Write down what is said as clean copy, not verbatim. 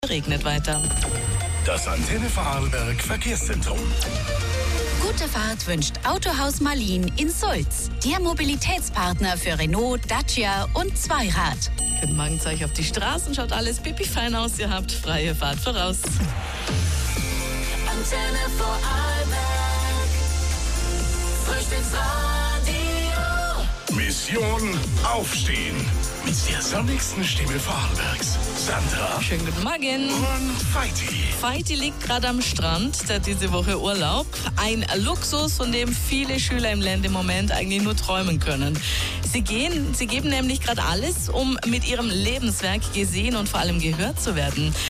Regnet weiter. Das Antenne Vorarlberg Verkehrszentrum. Gute Fahrt wünscht Autohaus Marlin in Sulz. Der Mobilitätspartner für Renault, Dacia und Zweirad. Guten Morgen, zeige ich auf die Straßen. Schaut alles pipi-fein aus. Ihr habt freie Fahrt voraus. Antenne Vorarlberg. Frühstücksradio. Mission Aufstehen. Mit der sonnigsten Stimme Vorarlbergs. Sandra Schönen guten Morgen. und Feiti. Feiti liegt gerade am Strand, der hat diese Woche Urlaub. Ein Luxus, von dem viele Schüler im Land im Moment eigentlich nur träumen können. Sie geben nämlich gerade alles, um mit ihrem Lebenswerk gesehen und vor allem gehört zu werden.